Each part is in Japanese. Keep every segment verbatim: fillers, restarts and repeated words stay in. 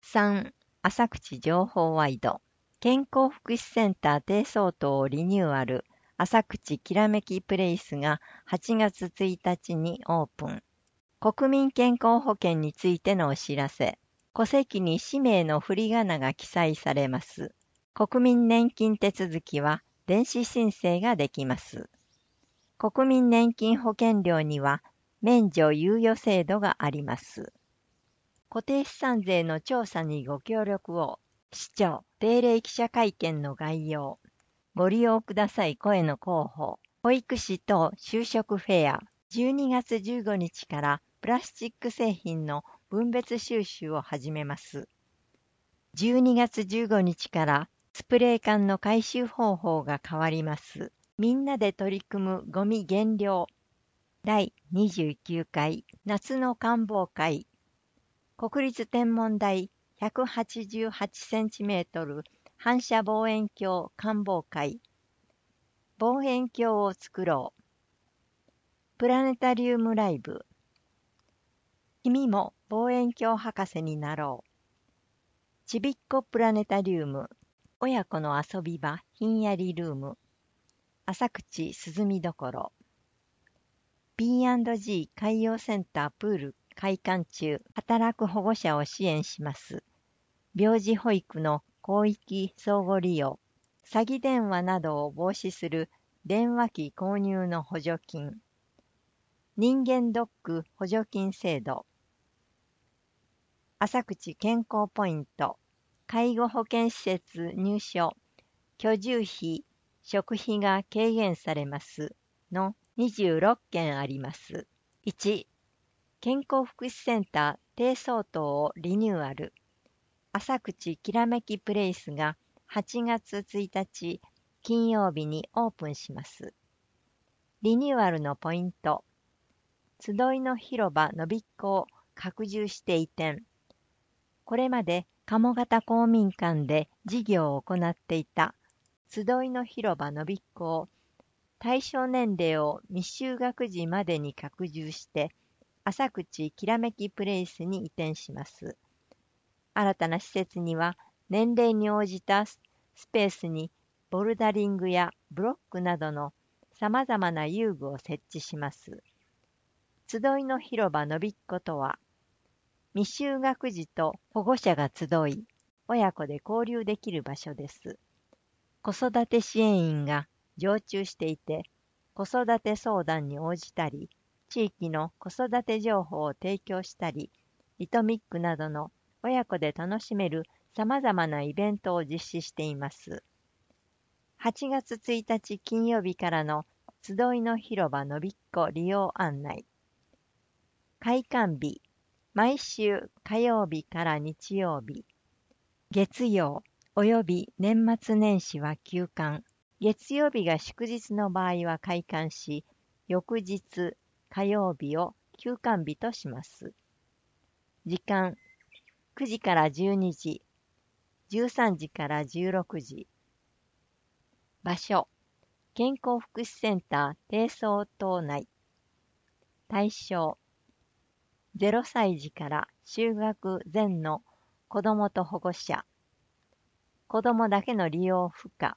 さん. 浅口情報ワイド健康福祉センター低層棟をリニューアル。浅口きらめきプレイスがはちがつついたちにオープン。国民健康保険についてのお知らせ。戸籍に氏名の振り仮名が記載されます。国民年金手続きは電子申請ができます。国民年金保険料には免除猶予制度があります。固定資産税の調査にご協力を。市長定例記者会見の概要。ご利用ください声の広報。保育士等就職フェア。じゅうにがつじゅうごにちからプラスチック製品の分別収集を始めます。じゅうにがつじゅうごにちからスプレー缶の回収方法が変わります。みんなで取り組むゴミ減量。だいにじゅうきゅうかい夏の観望会。国立天文台ひゃくはちじゅうはちセンチメートル反射望遠鏡観望会。望遠鏡を作ろう。プラネタリウムライブ。君も望遠鏡博士になろう。ちびっこプラネタリウム。親子の遊び場ひんやりルーム。浅口涼みどころ。ビーアンドジー 海洋センタープール開館中。働く保護者を支援します。病児保育の広域相互利用。詐欺電話などを防止する電話機購入の補助金。人間ドック補助金制度。浅口健康ポイント。介護保険施設入所。居住費、食費が軽減されますのにじゅうろっけんあります。いち. 健康福祉センター低層棟をリニューアル。浅口きらめきプレイスがはちがつついたち金曜日にオープンします。リニューアルのポイント。集いの広場のびっこを拡充して移転。これまで鴨方公民館で事業を行っていた集いの広場のびっこを対象年齢を未就学児までに拡充して浅口きらめきプレイスに移転します。新たな施設には年齢に応じたスペースにボルダリングやブロックなどのさまざまな遊具を設置します。集いの広場のびっことは、未就学児と保護者が集い、親子で交流できる場所です。子育て支援員が常駐していて、子育て相談に応じたり、地域の子育て情報を提供したり、リトミックなどの親子で楽しめるさまざまなイベントを実施しています。はちがつついたち金曜日からの集いの広場のびっこ利用案内。開館日、毎週火曜日から日曜日。月曜および年末年始は休館。月曜日が祝日の場合は開館し、翌日火曜日を休館日とします。時間、くじからじゅうにじ、じゅうさんじからじゅうろくじ。場所、健康福祉センター低層棟内。対象、ゼロさいじから就学前の子どもと保護者。子どもだけの利用不可。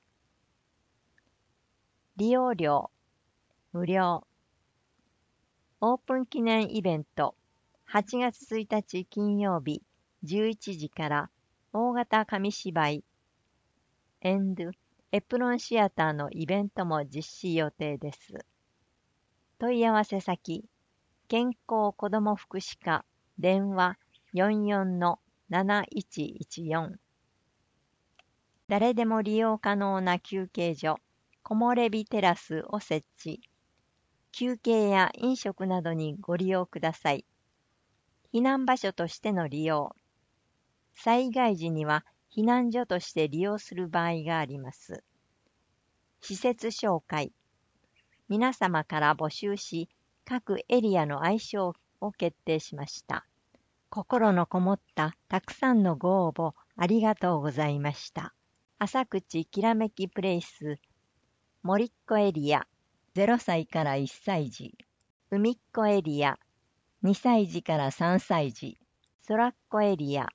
利用料、無料。オープン記念イベント、はちがつついたち金曜日じゅういちじから大型紙芝居、エンド、エプロンシアターのイベントも実施予定です。問い合わせ先、健康子ども福祉課、電話 よんよんのなないちいちよん。誰でも利用可能な休憩所、木漏れ日テラスを設置。休憩や飲食などにご利用ください。避難場所としての利用。災害時には避難所として利用する場合があります。施設紹介。皆様から募集し、各エリアの愛称を決定しました。心のこもったたくさんのご応募ありがとうございました。浅口きらめきプレイス、森っ子エリア、ゼロさいからいっさい児、海っ子エリア、にさいじからさんさい児、空っ子エリア、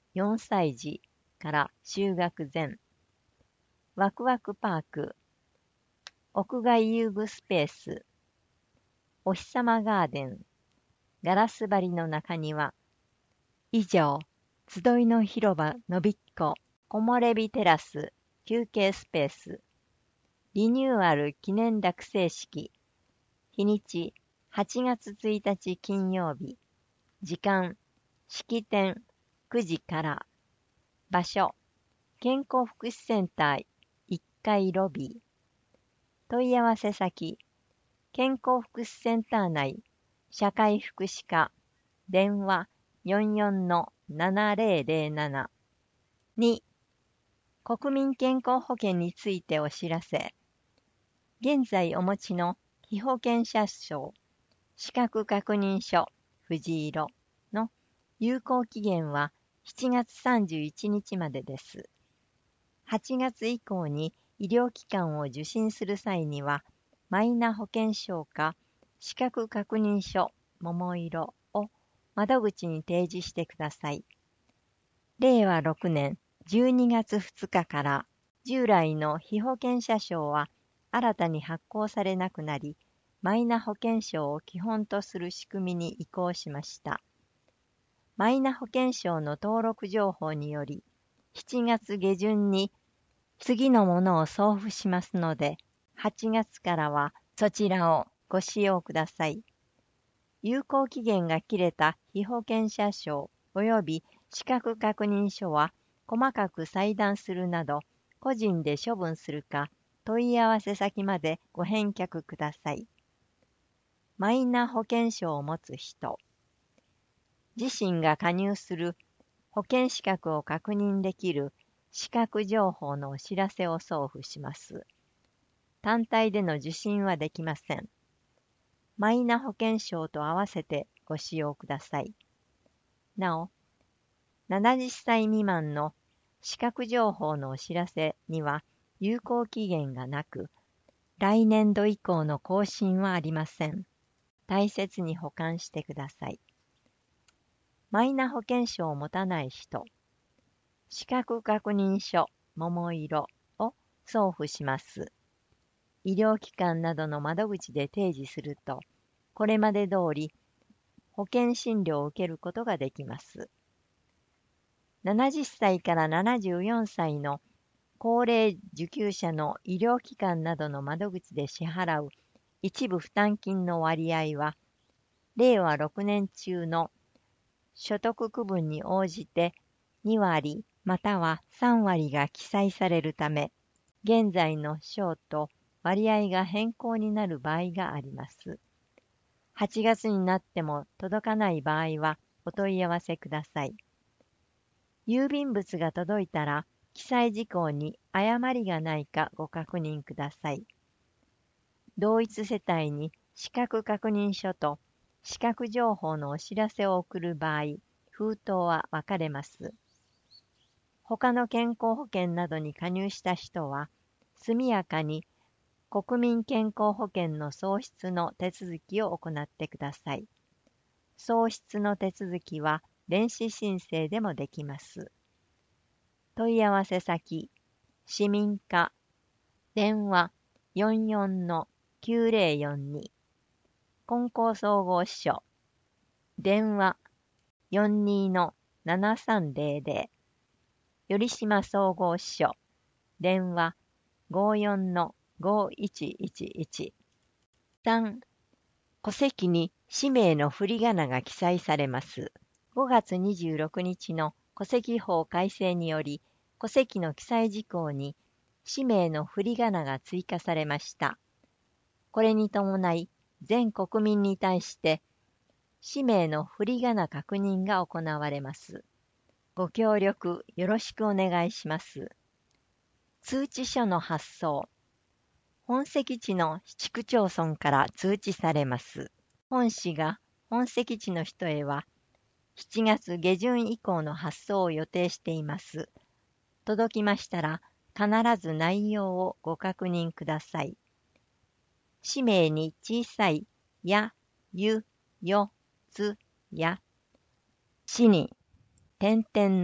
よんさい児から就学前。ワクワクパーク、屋外遊具スペース、お日様ガーデン、ガラス張りの中庭。以上、集いの広場のびっこ、木漏れ日テラス、休憩スペース、リニューアル記念落成式、日にちはちがつついたち金曜日、時間、式典くじから、場所、健康福祉センターいっかいロビー、問い合わせ先、健康福祉センター内、社会福祉課、電話 よんよんのななぜろぜろなな。に、国民健康保険についてお知らせ。現在お持ちの被保険者証、資格確認書、藤色の有効期限はしちがつさんじゅういちにちまでです。はちがつ以降に医療機関を受診する際には、マイナ保険証か資格確認書、桃色を窓口に提示してください。れいわろくねんじゅうにがつふつかから従来の被保険者証は新たに発行されなくなり、マイナ保険証を基本とする仕組みに移行しました。マイナ保険証の登録情報により、しちがつげじゅんに次のものを送付しますので、はちがつからはそちらをご使用ください。有効期限が切れた被保険者証及び資格確認書は細かく裁断するなど、個人で処分するか問い合わせ先までご返却ください。マイナ保険証を持つ人、自身が加入する保険資格を確認できる資格情報のお知らせを送付します。単体での受診はできません。マイナ保険証と合わせてご使用ください。なお、ななじゅっさい未満の資格情報のお知らせには有効期限がなく、来年度以降の更新はありません。大切に保管してください。マイナ保険証を持たない人、資格確認書、桃色を送付します。医療機関などの窓口で提示すると、これまで通り保険診療を受けることができます。ななじゅっさいからななじゅうよんさいの高齢受給者の医療機関などの窓口で支払う一部負担金の割合は、れいわろくねん中の所得区分に応じてにわりまたはさんわりが記載されるため、現在の証と割合が変更になる場合があります。はちがつになっても届かない場合はお問い合わせください。郵便物が届いたら、記載事項に誤りがないかご確認ください。同一世帯に資格確認書と資格情報のお知らせを送る場合、封筒は分かれます。他の健康保険などに加入した人は、速やかに国民健康保険の創出の手続きを行ってください。創出の手続きは電子申請でもできます。問い合わせ先、市民課、電話 よんよんのきゅうぜろよんに、金光総合支所、電話 よんにのななさんぜろぜろ、頼島総合支所、電話 ごよんのごいちいちいち。さん、戸籍に氏名の振り仮名が記載されます。ごがつにじゅうろくにちの戸籍法改正により、戸籍の記載事項に氏名の振り仮名が追加されました。これに伴い、全国民に対して氏名の振り仮名確認が行われます。ご協力よろしくお願いします。通知書の発送。本籍地の市区町村から通知されます。本市が本籍地の人へは、しちがつげじゅん以降の発送を予定しています。届きましたら、必ず内容をご確認ください。氏名に小さい、や、ゆ、よ、つ、や、市に、点々の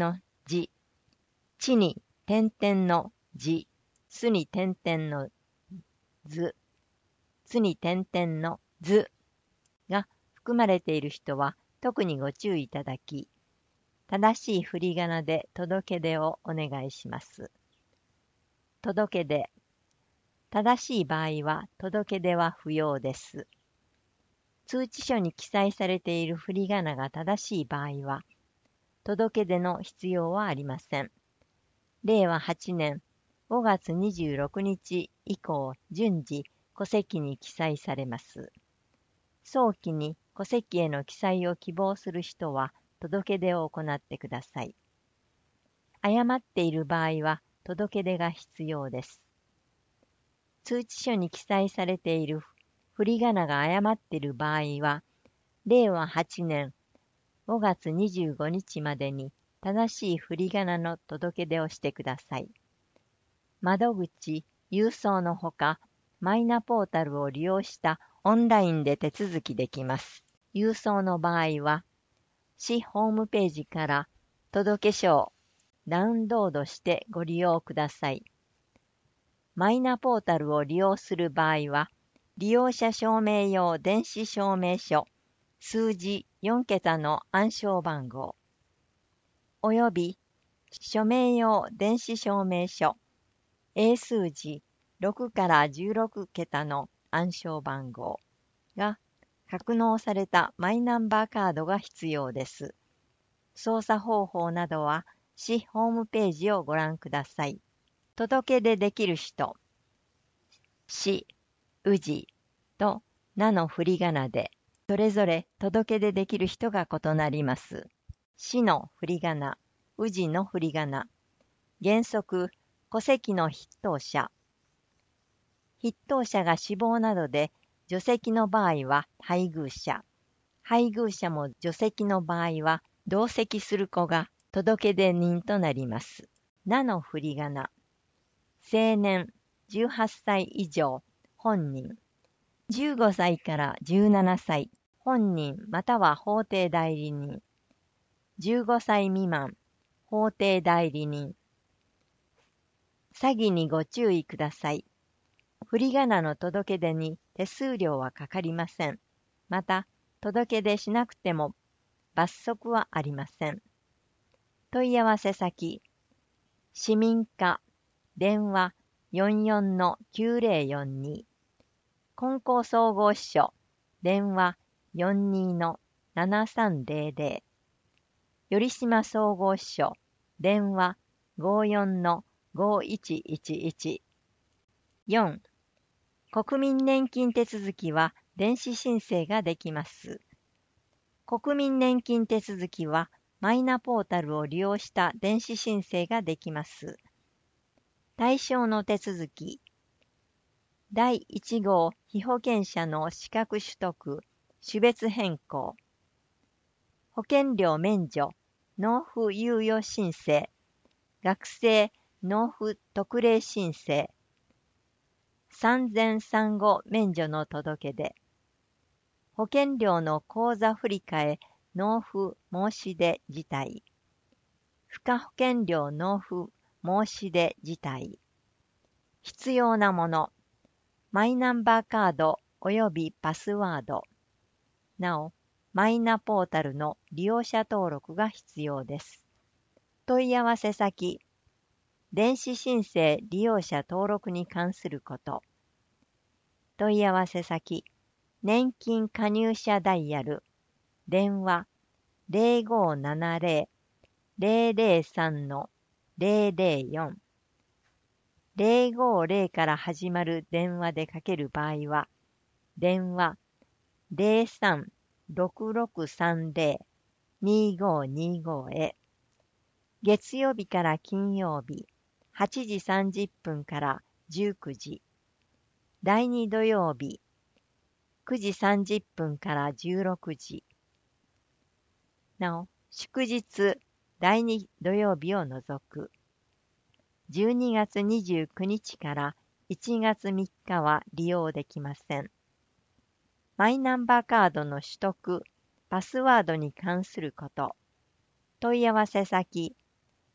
じ、地に点々のじ、すに点々のず、つに点々のずが含まれている人は特にご注意いただき、正しい振り仮名で届け出をお願いします。届け出。正しい場合は届け出は不要です。通知書に記載されている振り仮名が正しい場合は、届け出の必要はありません。れいわはちねんごがつにじゅうろくにち以降、順次、戸籍に記載されます。早期に戸籍への記載を希望する人は、届け出を行ってください。誤っている場合は、届け出が必要です。通知書に記載されている振り仮名が誤っている場合は、れいわはちねんごがつにじゅうごにちまでに正しい振り仮名の届け出をしてください。窓口、郵送のほか、マイナポータルを利用したオンラインで手続きできます。郵送の場合は、市ホームページから届書をダウンロードしてご利用ください。マイナポータルを利用する場合は、利用者証明用電子証明書、数字よんけたの暗証番号、および署名用電子証明書、英数字ろくからじゅうろくけたの暗証番号が格納されたマイナンバーカードが必要です。操作方法などは市ホームページをご覧ください。届け出できる人、市、氏と名の振り仮名で、それぞれ届け出できる人が異なります。市の振り仮名、氏の振り仮名。原則、戸籍の筆頭者。筆頭者が死亡などで、除籍の場合は配偶者。配偶者も除籍の場合は、同籍する子が届け出人となります。名の振り仮名。青年、じゅうはっさい以上、本人。じゅうごさいからじゅうななさい、本人または法定代理人。じゅうごさい未満、法定代理人。詐欺にご注意ください。振り仮名の届け出に手数料はかかりません。また、届け出しなくても罰則はありません。問い合わせ先、市民課、電話 よんよんのきゅうぜろよんに、金光総合支所、電話 よんにのななさんぜろぜろ、頼島総合支所、電話 ごよんのごいちいちいち。よん. 国民年金手続きは電子申請ができます。国民年金手続きはマイナポータルを利用した電子申請ができます。対象の手続き。だいいちごう被保険者の資格取得、種別変更。保険料免除、納付猶予申請。学生納付特例申請。産前産後免除の届け出。保険料の口座振替納付申し出辞退。付加保険料納付申し出辞退。必要なもの。マイナンバーカード及びパスワード。なお、マイナポータルの利用者登録が必要です。問い合わせ先。電子申請利用者登録に関すること。問い合わせ先。年金加入者ダイヤル。電話 ぜろごななぜろ ぜろぜろさんのぜろぜろよん。ぜろごぜろから始まる電話でかける場合は、電話 ぜろさんろくろくさんぜろ にごにご へ。月曜日から金曜日、はちじさんじゅっぷんからじゅうくじ。だいに土曜日、くじさんじゅっぷんからじゅうろくじ。なお、祝日、だいに土曜日を除く。じゅうにがつにじゅうくにちからいちがつみっかは利用できません。マイナンバーカードの取得、パスワードに関すること。問い合わせ先、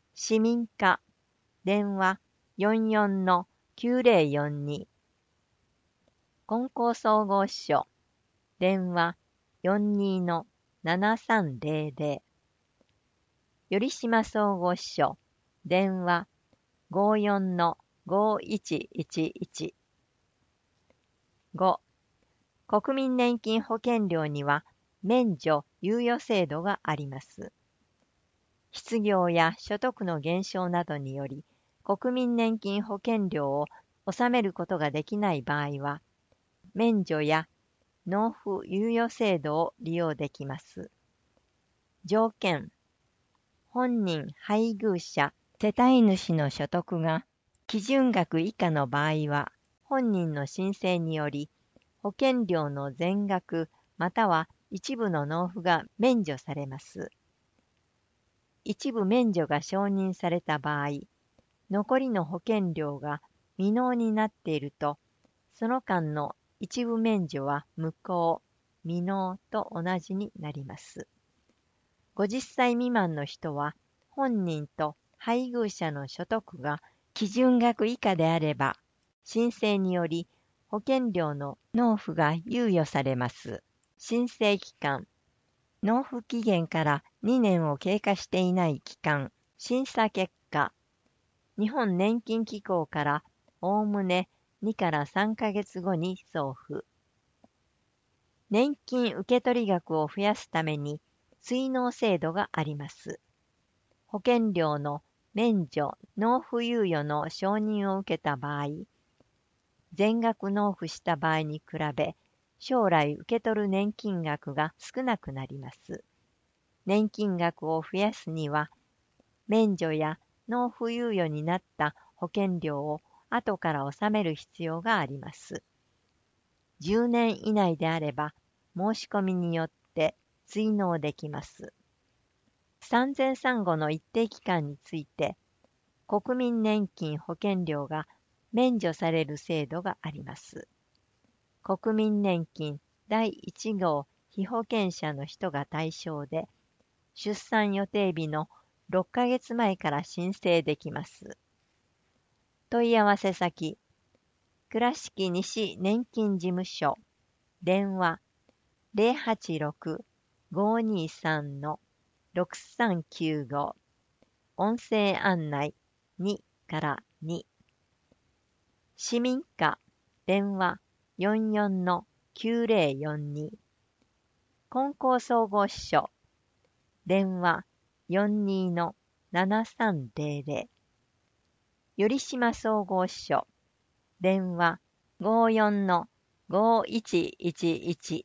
市民課電話 よんよんのきゅうぜろよんに。金光総合支所電話 よんにのななさんぜろぜろ。頼島総合支所電話 ごよんのごいちいちいち。ご. 国民年金保険料には免除猶予制度があります。失業や所得の減少などにより国民年金保険料を納めることができない場合は、免除や納付猶予制度を利用できます。条件。本人配偶者世帯主の所得が基準額以下の場合は、本人の申請により保険料の全額または一部の納付が免除されます。一部免除が承認された場合、残りの保険料が未納になっていると、その間の一部免除は無効、未納と同じになります。ごじゅっさい未満の人は、本人と配偶者の所得が基準額以下であれば、申請により保険料の納付が猶予されます。申請期間。納付期限からにねんを経過していない期間。審査結果。日本年金機構からおおむねにからさんかげつごに送付。年金受取額を増やすために追納制度があります。保険料の免除・納付猶予の承認を受けた場合、全額納付した場合に比べ、将来受け取る年金額が少なくなります。年金額を増やすには、免除や納付猶予になった保険料を後から納める必要があります。じゅうねん以内であれば、申し込みによって追納できます。産前産後の一定期間について、国民年金保険料が免除される制度があります。国民年金だいいち号被保険者の人が対象で、出産予定日のろっかげつまえから申請できます。問い合わせ先、倉敷西年金事務所、電話 ゼロはちろく ごにさん ろくさんきゅうご、音声案内にからに。市民課電話 よんよんのきゅうぜろよんに。金光総合支所電話 よんにのななさんぜろぜろ。頼島総合支所電話 ごよんのごいちいちいち。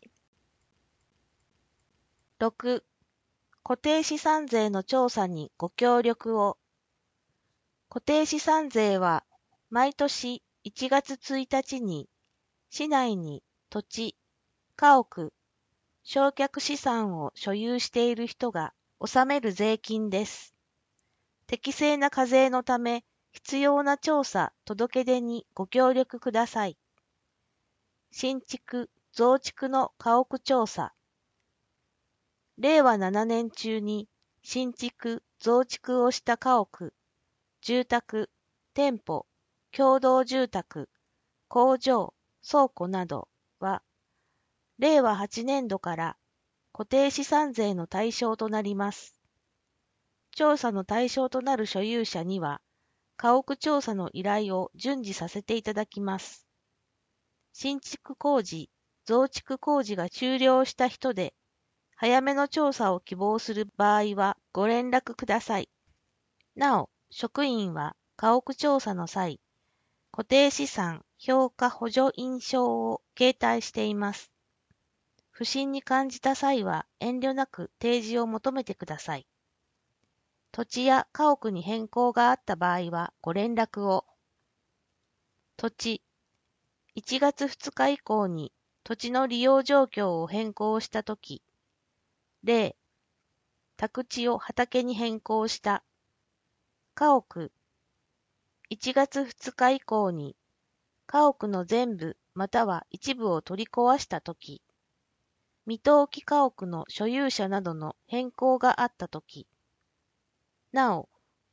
ろく. 固定資産税の調査にご協力を。固定資産税は毎年いちがつついたちに市内に土地、家屋、償却資産を所有している人が納める税金です。適正な課税のため必要な調査・届出にご協力ください。新築・増築の家屋調査。れいわななねん中に新築・増築をした家屋、住宅、店舗、共同住宅、工場、倉庫などは、れいわはちねんどから固定資産税の対象となります。調査の対象となる所有者には、家屋調査の依頼を順次させていただきます。新築工事、増築工事が終了した人で、早めの調査を希望する場合はご連絡ください。なお、職員は家屋調査の際、固定資産評価補助印章を携帯しています。不審に感じた際は遠慮なく提示を求めてください。土地や家屋に変更があった場合はご連絡を。土地、いちがつふつか以降に土地の利用状況を変更したとき、例、宅地を畑に変更した。家屋、いちがつふつか以降に家屋の全部または一部を取り壊したとき、未登記家屋の所有者などの変更があったとき、なお、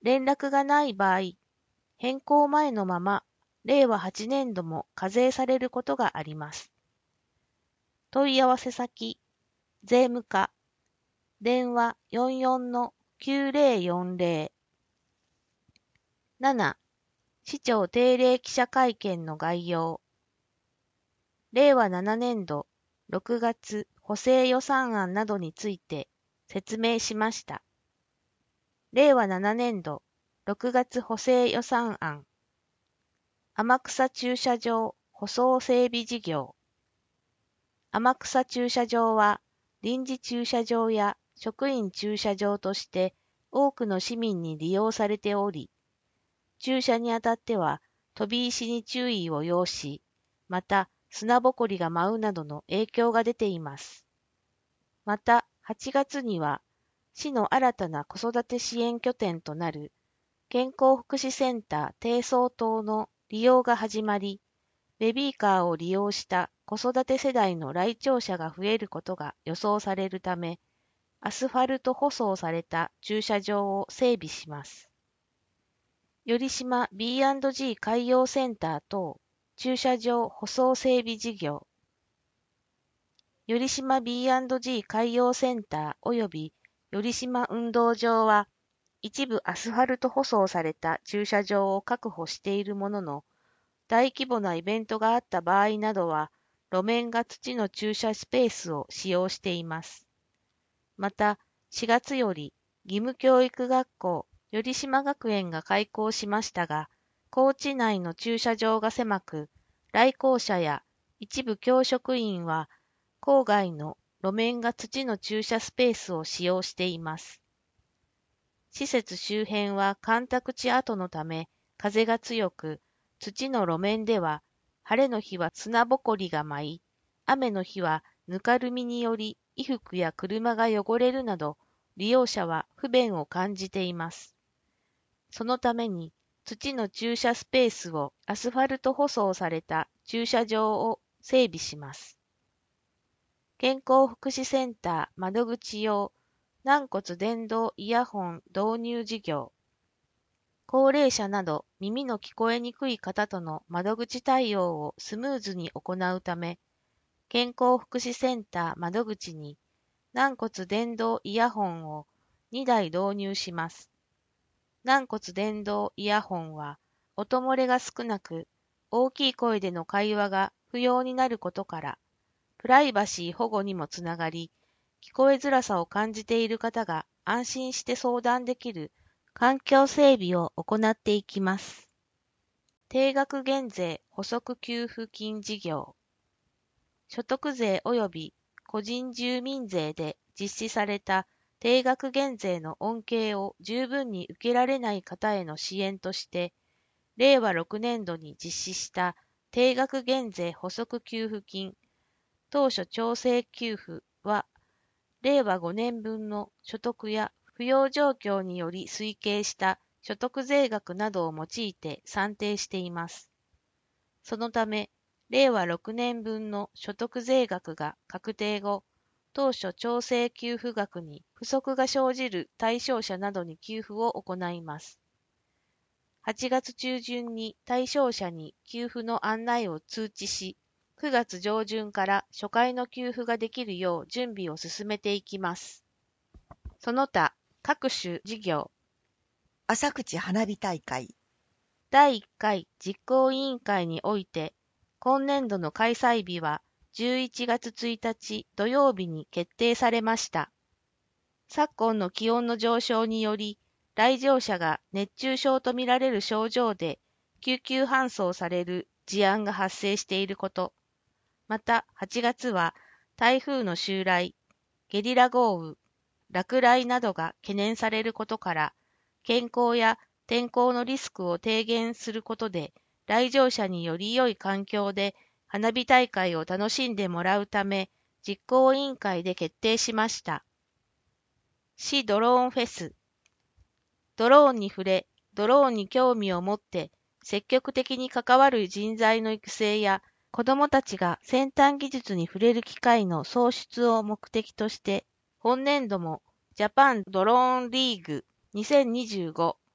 連絡がない場合、変更前のままれいわはちねんども課税されることがあります。問い合わせ先、税務課、電話 よんよんのきゅうぜろよんぜろ。なな、市長定例記者会見の概要。れいわななねんどろくがつ補正予算案などについて説明しました。れいわななねんどろくがつ補正予算案。天草駐車場舗装整備事業。天草駐車場は臨時駐車場や職員駐車場として多くの市民に利用されており、駐車にあたっては飛び石に注意を要し、また砂ぼこりが舞うなどの影響が出ています。またはちがつには市の新たな子育て支援拠点となる健康福祉センター低層棟の利用が始まり、ベビーカーを利用した子育て世代の来庁者が増えることが予想されるため、アスファルト舗装された駐車場を整備します。頼島 ビーアンドジー 海洋センター等駐車場舗装整備事業。頼島 ビーアンドジー 海洋センター及び頼島運動場は、一部アスファルト舗装された駐車場を確保しているものの、大規模なイベントがあった場合などは、路面が土の駐車スペースを使用しています。また、しがつより義務教育学校頼島学園が開校しましたが、校地内の駐車場が狭く、来校者や一部教職員は、校外の路面が土の駐車スペースを使用しています。施設周辺は干拓地跡のため、風が強く、土の路面では、晴れの日は砂ぼこりが舞い、雨の日はぬかるみにより衣服や車が汚れるなど、利用者は不便を感じています。そのために、土の駐車スペースをアスファルト舗裝された駐車場を整備します。健康福祉センター窓口用軟骨伝導イヤホン導入事業。高齢者など耳の聞こえにくい方との窓口対応をスムーズに行うため、健康福祉センター窓口に軟骨伝導イヤホンをにだい導入します。軟骨伝導イヤホンは音漏れが少なく、大きい声での会話が不要になることから、プライバシー保護にもつながり、聞こえづらさを感じている方が安心して相談できる環境整備を行っていきます。定額減税補足給付金事業。所得税及び個人住民税で実施された定額減税の恩恵を十分に受けられない方への支援として、れいわろくねんどに実施した定額減税補足給付金、当初調整給付は、れいわごねんぶんの所得や扶養状況により推計した所得税額などを用いて算定しています。そのため、れいわろくねんぶんの所得税額が確定後、当初調整給付額に不足が生じる対象者などに給付を行います。はちがつちゅうじゅんに対象者に給付の案内を通知し、くがつじょうじゅんから初回の給付ができるよう準備を進めていきます。その他、各種事業。 朝口花火大会。 だいいっかい実行委員会において、今年度の開催日はじゅういちがつついたち土曜日に決定されました。昨今の気温の上昇により、来場者が熱中症とみられる症状で救急搬送される事案が発生していること、またはちがつは台風の襲来、ゲリラ豪雨、落雷などが懸念されることから、健康や天候のリスクを低減することで、来場者により良い環境で花火大会を楽しんでもらうため、実行委員会で決定しました。市ドローンフェス。ドローンに触れ、ドローンに興味を持って、積極的に関わる人材の育成や、子どもたちが先端技術に触れる機会の創出を目的として、本年度もジャパンドローンリーグにせんにじゅうご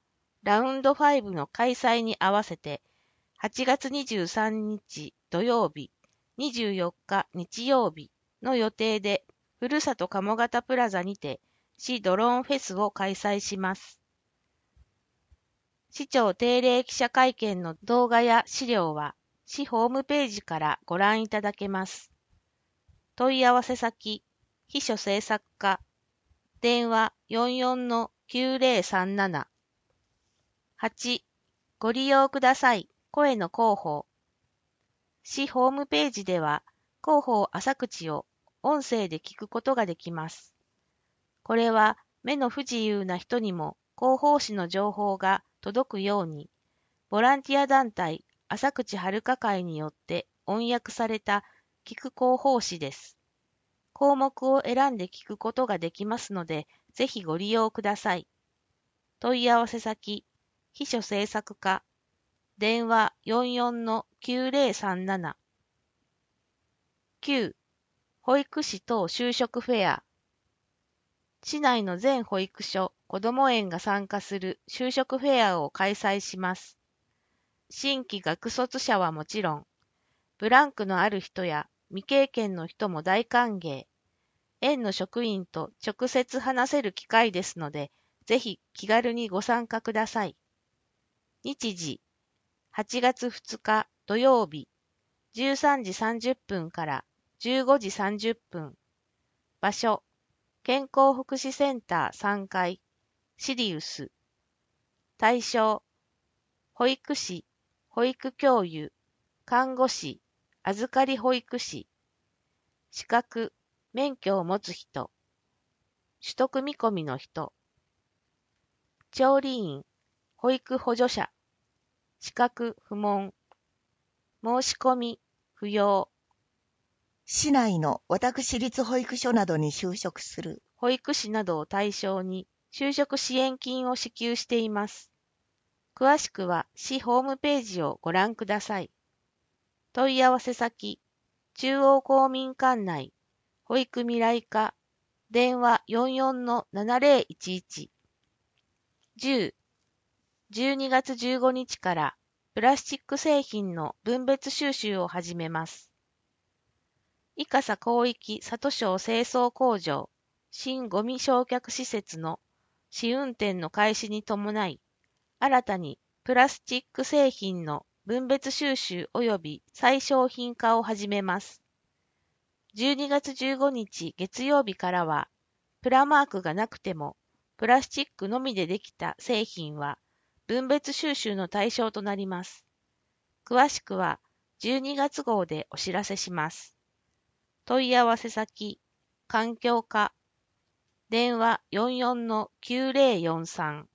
ラウンドファイブの開催に合わせて、はちがつにじゅうさんにち土曜日、にじゅうよっか日曜日の予定で、ふるさと鴨方プラザにて、市ドローンフェスを開催します。市長定例記者会見の動画や資料は、市ホームページからご覧いただけます。問い合わせ先、秘書制作課、電話 よんよんのきゅうぜろさんなな。はち、ご利用ください。声の広報。市ホームページでは、広報浅口を音声で聞くことができます。これは目の不自由な人にも広報誌の情報が届くように、ボランティア団体浅口遥会によって音訳された聞く広報誌です。項目を選んで聞くことができますので、ぜひご利用ください。問い合わせ先、秘書制作課、電話 よんよんのきゅうぜろさんなな。きゅう、保育士等就職フェア。市内の全保育所、こども園が参加する就職フェアを開催します。新規学卒者はもちろん、ブランクのある人や未経験の人も大歓迎。園の職員と直接話せる機会ですので、ぜひ気軽にご参加ください。日時、はちがつふつか土曜日、じゅうさんじさんじゅっぷんからじゅうごじさんじゅっぷん。場所、健康福祉センターさんがい、シリウス。対象、保育士、保育教諭、看護師、預かり保育士。資格、免許を持つ人。取得見込みの人。調理員、保育補助者。資格不問。申し込み不要。 市内の私立保育所などに就職する保育士などを対象に就職支援金を支給しています。詳しくは市ホームページをご覧ください。問い合わせ先、中央公民館内、保育未来課、電話 よんよんのななぜろいちいち。じゅう、じゅうにがつじゅうごにちからプラスチック製品の分別収集を始めます。伊笠広域里省清掃工場新ゴミ焼却施設の試運転の開始に伴い、新たにプラスチック製品の分別収集及び再商品化を始めます。じゅうにがつじゅうごにち月曜日からは、プラマークがなくても、プラスチックのみでできた製品は分別収集の対象となります。詳しくはじゅうにがつ号でお知らせします。問い合わせ先、環境課、電話 よんよんのきゅうぜろよんさん。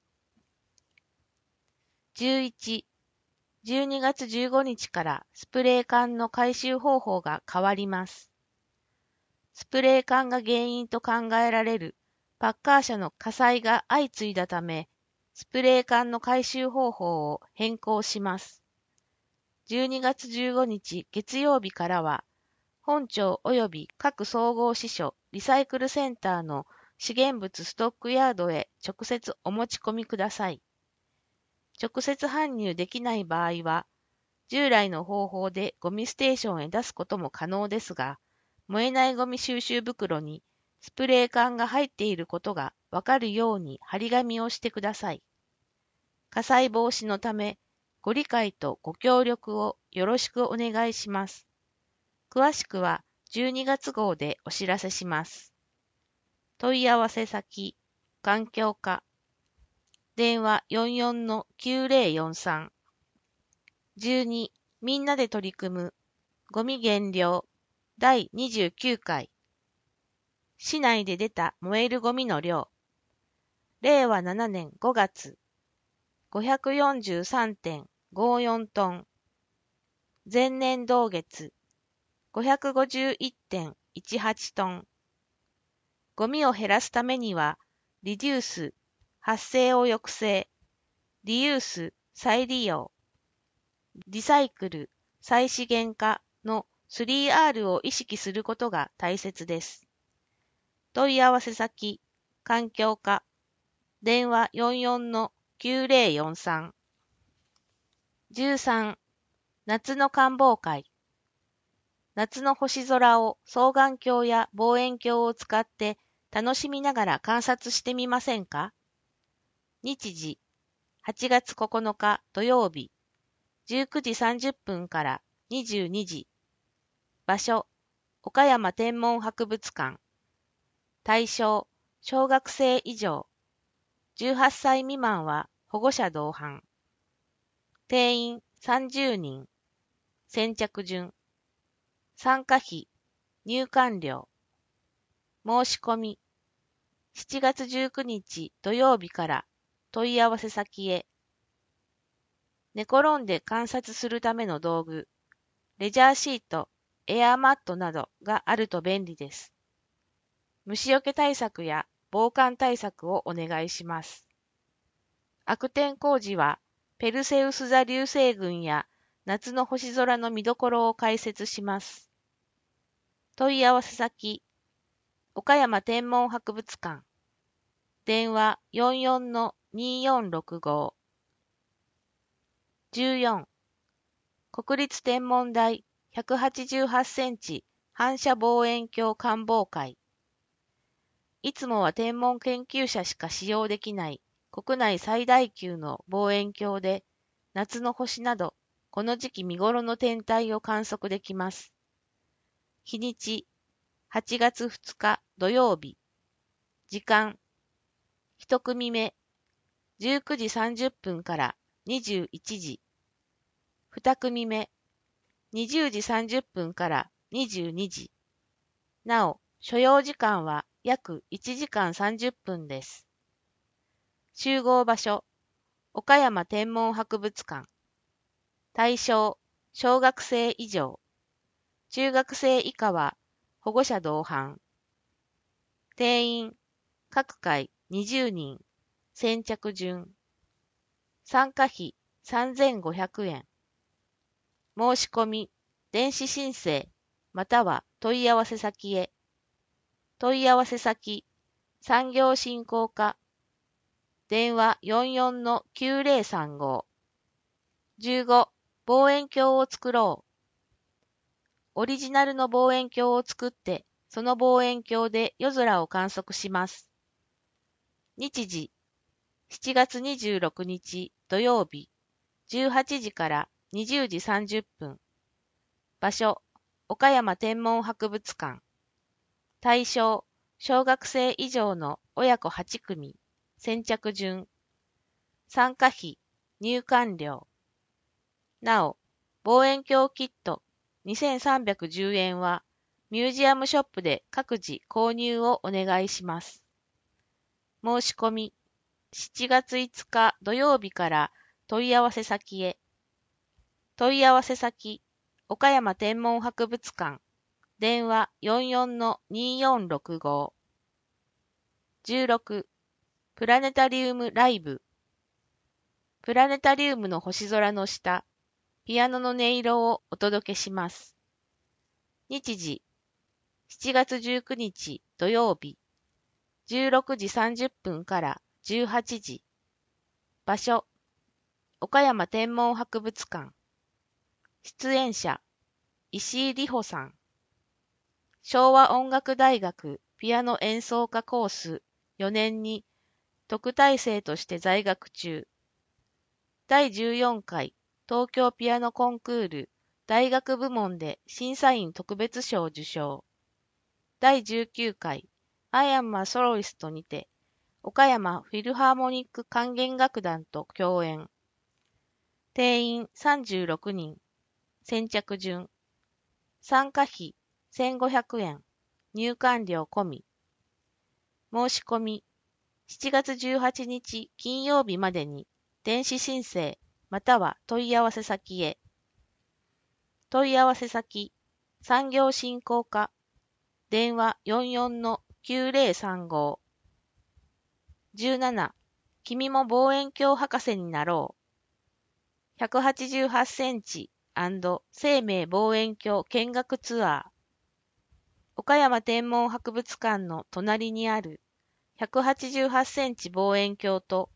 じゅういち、じゅうにがつじゅうごにちからスプレー缶の回収方法が変わります。スプレー缶が原因と考えられるパッカー車の火災が相次いだため、スプレー缶の回収方法を変更します。じゅうにがつじゅうごにち月曜日からは、本庁及び各総合支所リサイクルセンターの資源物ストックヤードへ直接お持ち込みください。直接搬入できない場合は、従来の方法でゴミステーションへ出すことも可能ですが、燃えないゴミ収集袋にスプレー缶が入っていることがわかるように張り紙をしてください。火災防止のため、ご理解とご協力をよろしくお願いします。詳しくはじゅうにがつ号でお知らせします。問い合わせ先、環境課、電話 よんよんのきゅうぜろよんさん。じゅうに、みんなで取り組む、ゴミ減量、だいにじゅうきゅうかい。市内で出た燃えるゴミの量。れいわななねんごがつ、ごひゃくよんじゅうさんてんごよんトン。前年同月、ごひゃくごじゅういってんいちはちトン。ゴミを減らすためには、リデュース、発生を抑制、リユース、再利用、リサイクル、再資源化の スリーアール を意識することが大切です。問い合わせ先、環境課、電話 よんよんのきゅうぜろよんさん。じゅうさん、夏の観望会。夏の星空を双眼鏡や望遠鏡を使って楽しみながら観察してみませんか？日時、はちがつここのか土曜日、じゅうくじさんじゅっぷんからにじゅうにじ。場所、岡山天文博物館。対象、小学生以上。じゅうはっさい未満は保護者同伴。定員さんじゅうにん。先着順。参加費、入館料。申し込み。しちがつじゅうくにち土曜日から問い合わせ先へ。寝転んで観察するための道具、レジャーシート、エアーマットなどがあると便利です。虫除け対策や防寒対策をお願いします。悪天候時は、ペルセウス座流星群や夏の星空の見どころを解説します。問い合わせ先、岡山天文博物館。電話 よんよんのにーよんろくご。じゅうよん、国立天文台ひゃくはちじゅうはちセンチ反射望遠鏡観望会。いつもは天文研究者しか使用できない国内最大級の望遠鏡で、夏の星などこの時期見頃の天体を観測できます。日にち、はちがつふつか土曜日。時間、いち組目、じゅうくじさんじゅっぷんからにじゅういちじ。に組目、にじゅうじさんじゅっぷんからにじゅうにじ。なお、所要時間は約いちじかんさんじゅっぷんです。集合場所、岡山天文博物館。対象、小学生以上。中学生以下は保護者同伴。定員、各回にじゅうにん。先着順。参加費さんぜんごひゃくえん。申し込み、電子申請、または問い合わせ先へ。問い合わせ先、産業振興課。電話 よんよんのきゅうぜろさんご。じゅうご、望遠鏡を作ろう。オリジナルの望遠鏡を作って、その望遠鏡で夜空を観測します。日時、しちがつにじゅうろくにち土曜日、じゅうはちじからにじゅうじさんじゅっぷん。場所、岡山天文博物館。対象、小学生以上の親子はち組。先着順。参加費、入館料。なお、望遠鏡キットにせんさんびゃくじゅうえんはミュージアムショップで各自購入をお願いします。申し込み、しちがついつか土曜日から問い合わせ先へ。問い合わせ先、岡山天文博物館。電話 よんよんのにーよんろくご。じゅうろく、プラネタリウムライブ。プラネタリウムの星空の下、ピアノの音色をお届けします。日時、しちがつじゅうくにち土曜日、じゅうろくじさんじゅっぷんからじゅうはちじ。場所、岡山天文博物館。出演者、石井里穂さん。昭和音楽大学ピアノ演奏家コースよねんに特待生として在学中。だいじゅうよんかい東京ピアノコンクール大学部門で審査員特別賞受賞。だいじゅうきゅうかいI am a Soloistにて岡山フィルハーモニック管弦楽団と共演。定員さんじゅうろくにん。先着順。参加費せんごひゃくえん。入館料込み。申し込み、しちがつじゅうはちにち金曜日までに電子申請または問い合わせ先へ。問い合わせ先、産業振興課。電話 よんよんのきゅうぜろさんご。じゅうなな、君も望遠鏡博士になろう。ひゃくはちじゅうはちセンチ生命望遠鏡見学ツアー。岡山天文博物館の隣にあるひゃくはちじゅうはちセンチ望遠鏡と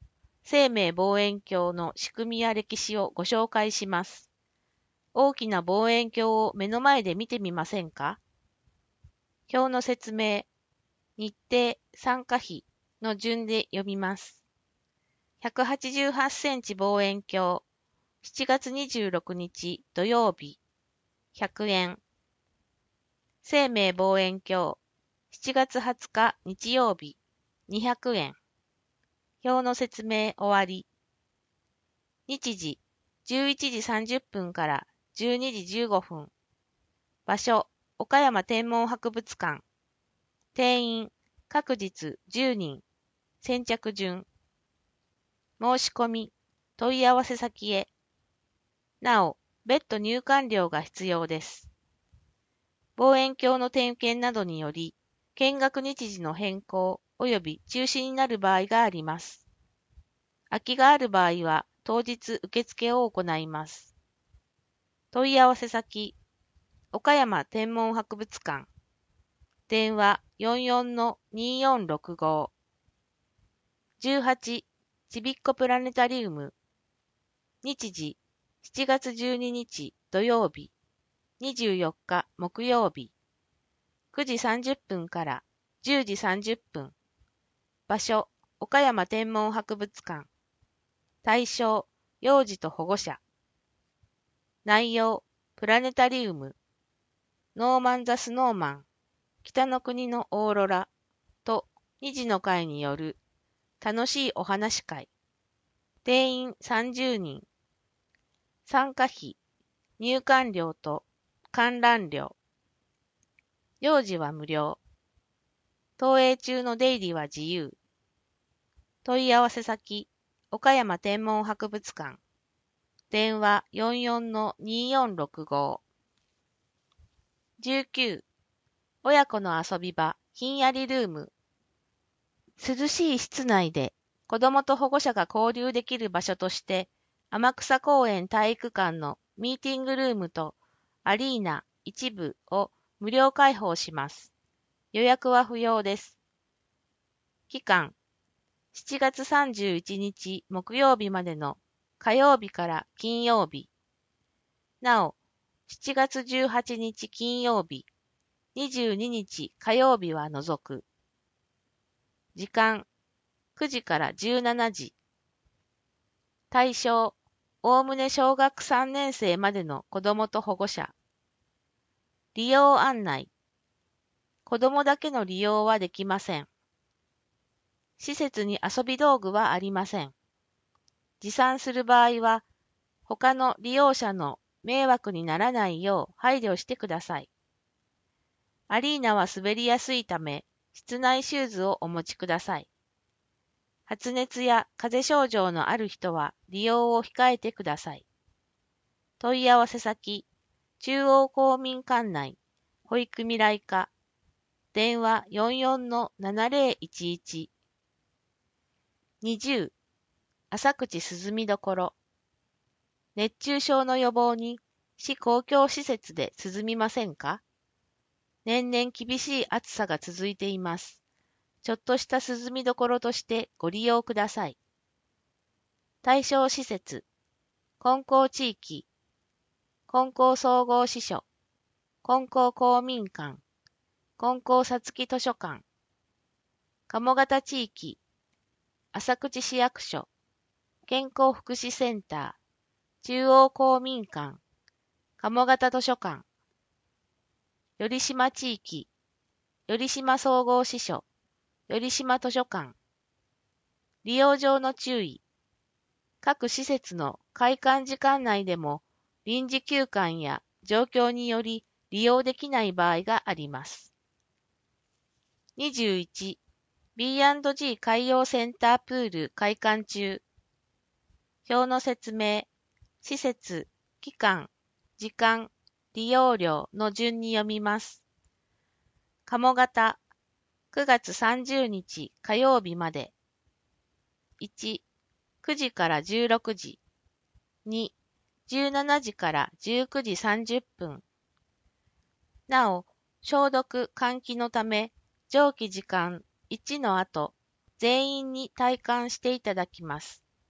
生命望遠鏡の仕組みや歴史をご紹介します。大きな望遠鏡を目の前で見てみませんか？表の説明、日程、参加費の順で読みます。ひゃくはちじゅうはちセンチ望遠鏡、しちがつにじゅうろくにち土曜日、ひゃくえん。生命望遠鏡、しちがつはつか日曜日、にひゃくえん。表の説明終わり。日時、じゅういちじさんじゅっぷんからじゅうにじじゅうごふん。場所、岡山天文博物館。定員、各日じゅうにん。先着順。申し込み、問い合わせ先へ。なお、別途入館料が必要です。望遠鏡の点検などにより、見学日時の変更及び中止になる場合があります。空きがある場合は、当日受付を行います。問い合わせ先、岡山天文博物館。電話 よんよんのにーよんろくご。じゅうはち、ちびっこプラネタリウム。日時、しちがつじゅうににち土曜日、にじゅうよっか木曜日、くじさんじゅっぷんからじゅうじさんじゅっぷん。場所、岡山天文博物館。対象、幼児と保護者。内容、プラネタリウム。ノーマン・ザ・スノーマン、北の国のオーロラとにじの会による楽しいお話会。定員さんじゅうにん。参加費、入館料と観覧料。幼児は無料。投影中の出入りは自由。問い合わせ先、岡山天文博物館。電話 よんよんのにーよんろくご。じゅうきゅう、親子の遊び場、ひんやりルーム。涼しい室内で子どもと保護者が交流できる場所として、天草公園体育館のミーティングルームとアリーナ一部を無料開放します。予約は不要です。期間、しちがつさんじゅういちにち木曜日までの火曜日から金曜日。なお、しちがつじゅうはちにち金曜日、にじゅうににち火曜日は除く。時間、くじからじゅうしちじ。対象、おおむね小学さんねんせいまでの子どもと保護者。利用案内。子どもだけの利用はできません。施設に遊び道具はありません。持参する場合は、他の利用者の迷惑にならないよう配慮してください。アリーナは滑りやすいため、室内シューズをお持ちください。発熱や風邪症状のある人は利用を控えてください。問い合わせ先、中央公民館内、保育未来課、電話 よんよんのななぜろいちいち。にじゅう、浅口涼みどころ。熱中症の予防に市公共施設で涼みませんか？年々厳しい暑さが続いています。ちょっとした涼みどころとしてご利用ください。対象施設、金光地域、金光総合支所、金光公民館、金光さつき図書館、鴨方地域、浅口市役所、健康福祉センター、中央公民館、鴨方図書館、頼島地域、頼島総合支所、頼島図書館。利用上の注意。各施設の開館時間内でも臨時休館や状況により利用できない場合があります。にじゅういち、ビーアンドジー 海洋センタープール開館中。表の説明、施設、期間、時間、利用料の順に読みます。鴨方、くがつさんじゅうにち火曜日まで。いち、くじからじゅうろくじ。に、じゅうしちじからじゅうくじさんじゅっぷん。なお、消毒・換気のため、上記時間いちの後、全員に退館していただきます。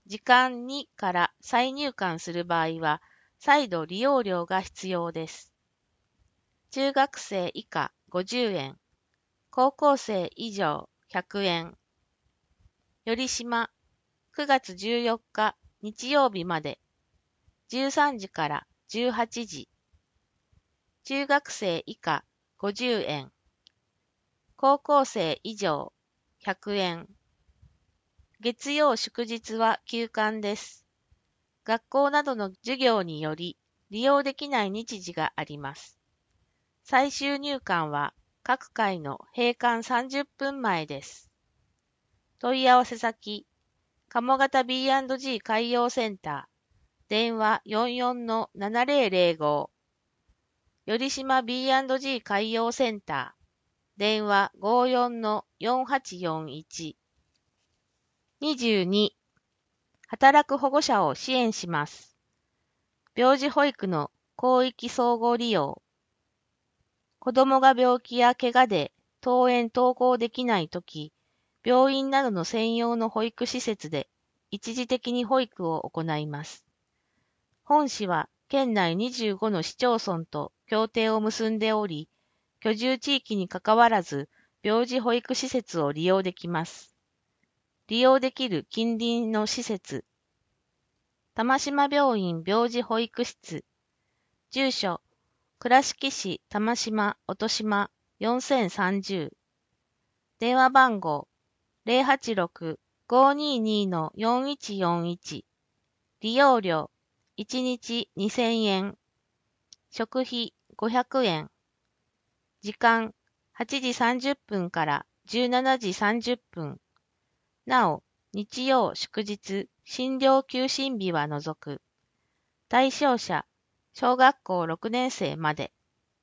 時間にから再入館する場合は、再度利用料が必要です。中学生以下ごじゅうえん、高校生以上ひゃくえん。よりしま、くがつじゅうよっか日曜日まで、じゅうさんじからじゅうはちじ。中学生以下ごじゅうえん、高校生以上ひゃくえん。月曜祝日は休館です。学校などの授業により利用できない日時があります。最終入館は各回の閉館さんじゅっぷんまえです。問い合わせ先、鴨方 ビーアンドジー 海洋センター、電話 よんよんのななぜろぜろご、頼島 ビーアンドジー 海洋センター、電話 ごーよんのよんはちよんいち。にじゅうに、働く保護者を支援します。病児保育の広域総合利用。子供が病気や怪我で登園登校できないとき、病院などの専用の保育施設で一時的に保育を行います。本市は県内にじゅうごの市町村と協定を結んでおり、居住地域にかかわらず病児保育施設を利用できます。利用できる近隣の施設、玉島病院病児保育室、住所、倉敷市玉島音島よんせんさんじゅう、電話番号 ゼロはちろく ごーにーにーのよんいちよんいち、利用料いちにちにせんえん、食費ごひゃくえん、時間はちじさんじゅっぷんからじゅうしちじさんじゅっぷん、なお日曜祝日診療休診日は除く、対象者小学校ろくねんせいまで。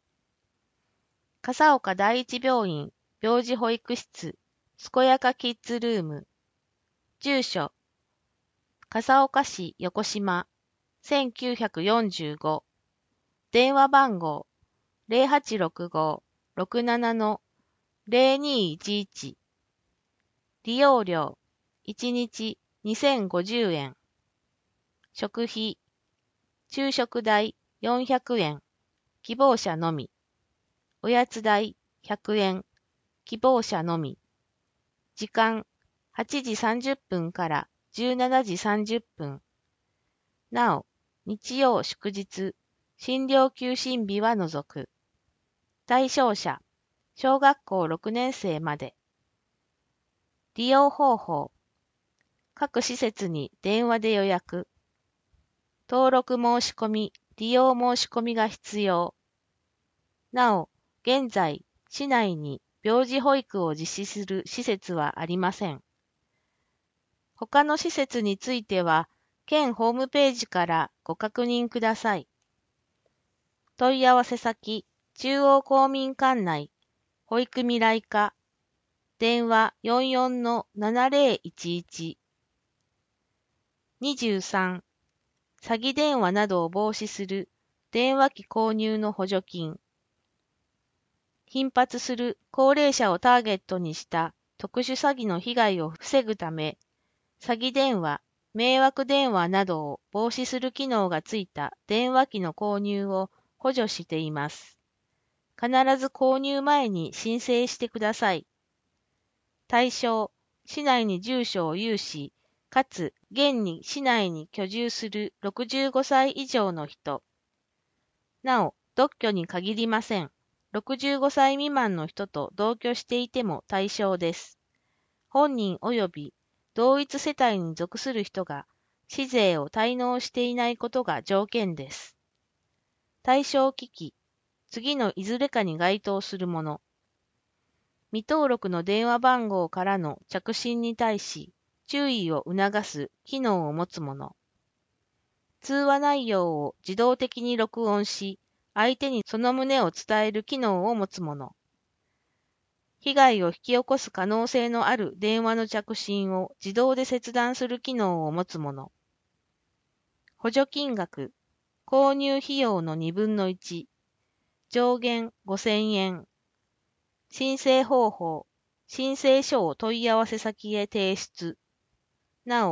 笠岡第一病院病児保育室健やかキッズルーム、住所笠岡市横島せんきゅうひゃくよんじゅうご、電話番号 ゼロはちろくご ろくななのゼロにいちいち、利用料いちにちにせんごじゅうえん、食費昼食代よんひゃくえん、希望者のみ、おやつ代ひゃくえん、希望者のみ、時間はちじさんじゅっぷんからじゅうしちじさんじゅっぷん、なお日曜祝日診療休診日は除く、対象者小学校ろくねんせいまで。利用方法、各施設に電話で予約、登録申し込み、利用申し込みが必要。なお、現在、市内に病児保育を実施する施設はありません。他の施設については、県ホームページからご確認ください。問い合わせ先、中央公民館内、保育未来課、電話 よんよんのななぜろいちいち。にじゅうさん、詐欺電話などを防止する電話機購入の補助金。頻発する高齢者をターゲットにした特殊詐欺の被害を防ぐため、詐欺電話、迷惑電話などを防止する機能がついた電話機の購入を補助しています。必ず購入前に申請してください。対象、市内に住所を有し、かつ現に市内に居住するろくじゅうごさい以上の人。なお、独居に限りません。ろくじゅうごさい未満の人と同居していても対象です。本人及び同一世帯に属する人が市税を滞納していないことが条件です。対象機器、次のいずれかに該当するもの。未登録の電話番号からの着信に対し注意を促す機能を持つもの。通話内容を自動的に録音し、相手にその旨を伝える機能を持つもの。被害を引き起こす可能性のある電話の着信を自動で切断する機能を持つもの。補助金額、購入費用のにぶんのいち、上限ごせんえん。申請方法、申請書を問い合わせ先へ提出。なお、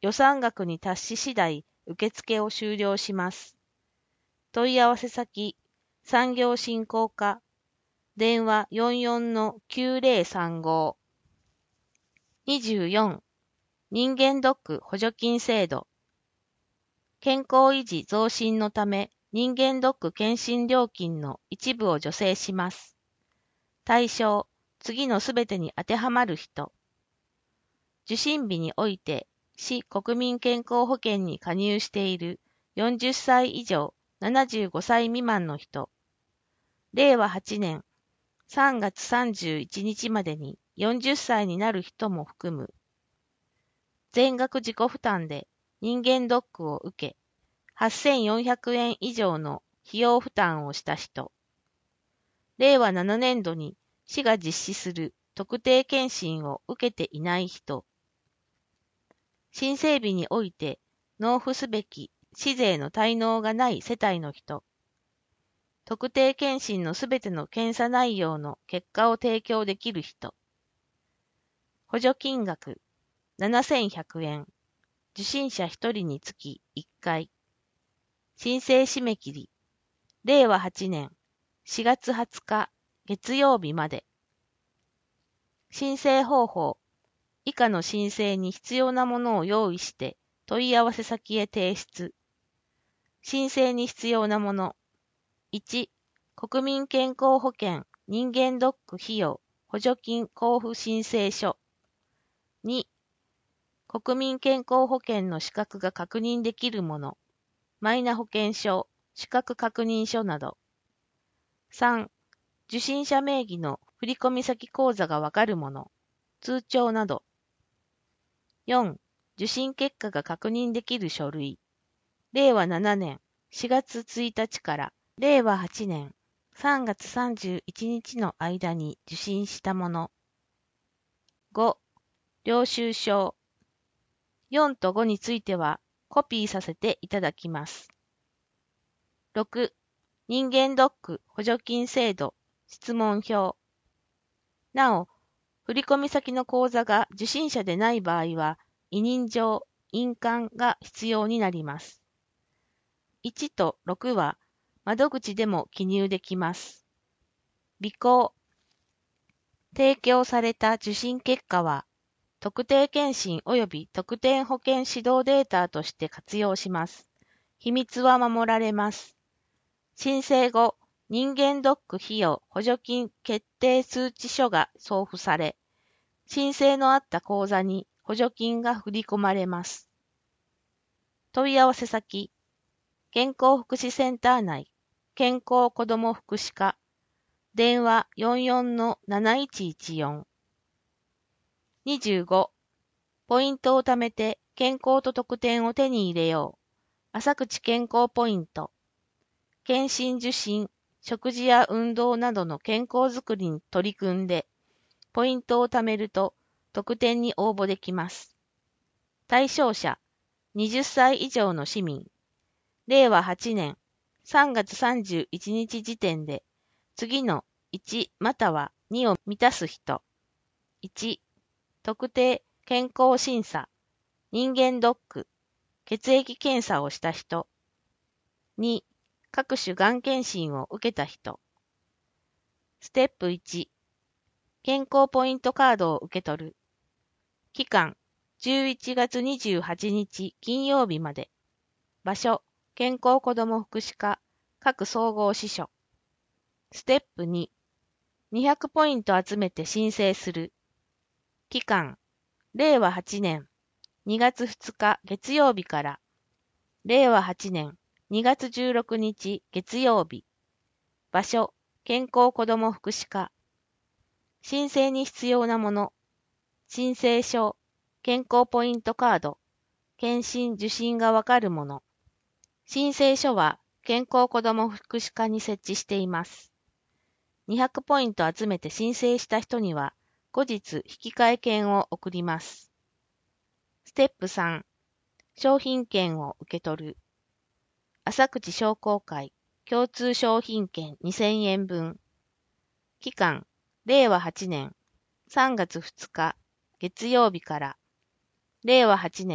予算額に達し次第受付を終了します。問い合わせ先、産業振興課、電話 よんよんのきゅうぜろさんご。にじゅうよん. 人間ドック補助金制度。健康維持増進のため、人間ドック検診料金の一部を助成します。対象、次のすべてに当てはまる人。受診日において、市国民健康保険に加入しているよんじゅっさい以上ななじゅうごさい未満の人。れいわはちねんさんがつさんじゅういちにちまでによんじゅっさいになる人も含む。全額自己負担で人間ドックを受け、はっせんよんひゃくえん以上の費用負担をした人。れいわななねんどに市が実施する特定健診を受けていない人。申請日において納付すべき市税の滞納がない世帯の人。特定健診のすべての検査内容の結果を提供できる人。補助金額ななせんひゃくえん。受診者ひとりにつきいっかい。申請締め切りれいわはちねんしがつはつか月曜日まで。申請方法以下の申請に必要なものを用意して問い合わせ先へ提出。申請に必要なもの。いち. 国民健康保険人間ドック費用補助金交付申請書。に. 国民健康保険の資格が確認できるもの。マイナ保険証、資格確認書など。さん. 受診者名義の振込先口座がわかるもの。通帳など。よん. 受診結果が確認できる書類。れいわななねんしがつついたちかられいわはちねんさんがつさんじゅういちにちの間に受診したもの。ご. 領収書。よんとごについてはコピーさせていただきます。ろく. 人間ドック補助金制度質問票。なお、振込先の口座が受診者でない場合は、委任状、印鑑が必要になります。いちとろくは窓口でも記入できます。備考。提供された受診結果は、特定健診及び特定保険指導データとして活用します。秘密は守られます。申請後、人間ドック費用補助金決定通知書が送付され、申請のあった口座に補助金が振り込まれます。問い合わせ先、健康福祉センター内、健康子ども福祉課、電話 よんよんのなないちいちよん。にじゅうご. ポイントを貯めて健康と特典を手に入れよう。浅口健康ポイント。検診受診、食事や運動などの健康づくりに取り組んで、ポイントを貯めると特典に応募できます。対象者、はたち以上の市民。れいわはちねんさんがつさんじゅういちにち時点で、次のいちまたはにを満たす人。いち. 特定健康審査、人間ドック、血液検査をした人。に. 各種がん検診を受けた人。ステップいち。健康ポイントカードを受け取る。期間、じゅういちがつにじゅうはちにち金曜日まで。場所、健康子ども福祉課、各総合支所。ステップに。にひゃくポイント集めて申請する。期間、れいわはちねんにがつふつか月曜日から、れいわはちねんにがつじゅうろくにち月曜日。場所、健康子ども福祉課。申請に必要なもの。申請書、健康ポイントカード、検診受診がわかるもの。申請書は健康子ども福祉課に設置しています。にひゃくポイント集めて申請した人には、後日引き換え券を送ります。ステップさん、商品券を受け取る。浅口商工会共通商品券にせんえんぶん。期間、れいわはちねんさんがつふつか月曜日から、れいわはちねん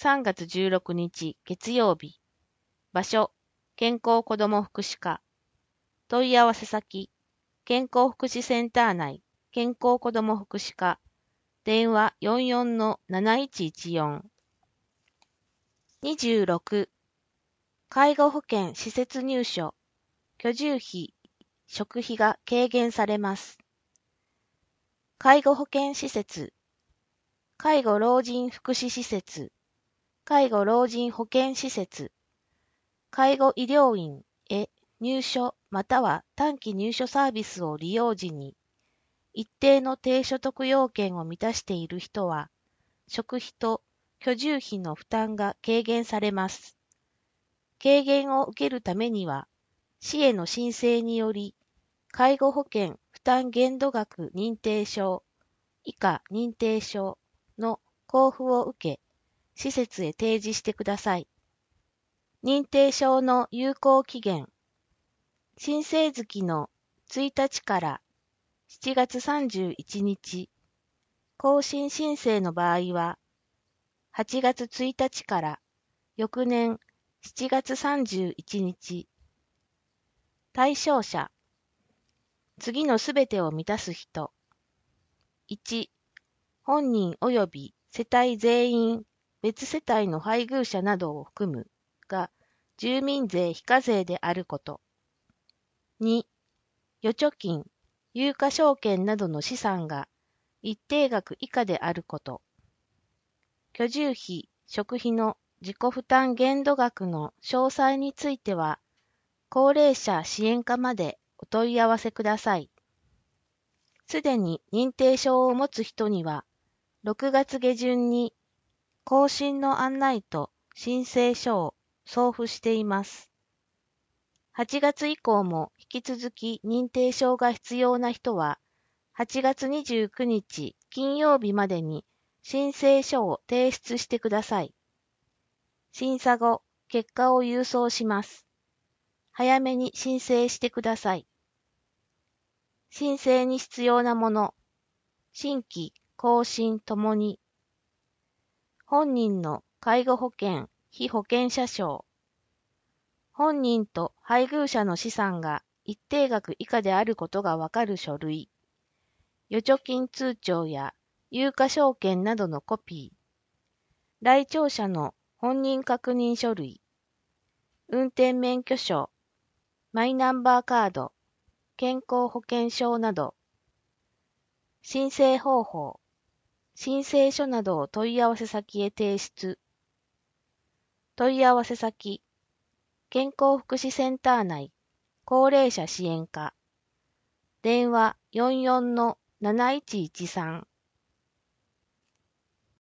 さんがつじゅうろくにち月曜日。場所、健康子ども福祉課。問い合わせ先、健康福祉センター内、健康子ども福祉課。電話 よんよんのなないちいちよん。にじゅうろく、介護保険施設入所、居住費、食費が軽減されます。介護保険施設、介護老人福祉施設、介護老人保健施設、介護医療院へ入所または短期入所サービスを利用時に、一定の低所得要件を満たしている人は、食費と居住費の負担が軽減されます。軽減を受けるためには、市への申請により、介護保険負担限度額認定証、以下認定証の交付を受け、施設へ提示してください。認定証の有効期限、申請月のついたちからしちがつさんじゅういちにち、更新申請の場合は、はちがつついたちから翌年しちがつさんじゅういちにち。対象者、次のすべてを満たす人。いち、本人及び世帯全員、別世帯の配偶者などを含むが、住民税非課税であること。に、預貯金、有価証券などの資産が一定額以下であること。居住費、食費の自己負担限度額の詳細については、高齢者支援課までお問い合わせください。すでに認定証を持つ人には、ろくがつげじゅんに更新の案内と申請書を送付しています。はちがつ以降も引き続き認定証が必要な人は、はちがつにじゅうくにち金曜日までに申請書を提出してください。審査後、結果を郵送します。早めに申請してください。申請に必要なもの、新規、更新ともに、本人の介護保険、被保険者証、本人と配偶者の資産が一定額以下であることがわかる書類、預貯金通帳や有価証券などのコピー、来庁者の本人確認書類、運転免許証、マイナンバーカード、健康保険証など、申請方法、申請書などを問い合わせ先へ提出。問い合わせ先、健康福祉センター内、高齢者支援課。電話 よんよんのなないちいちさん。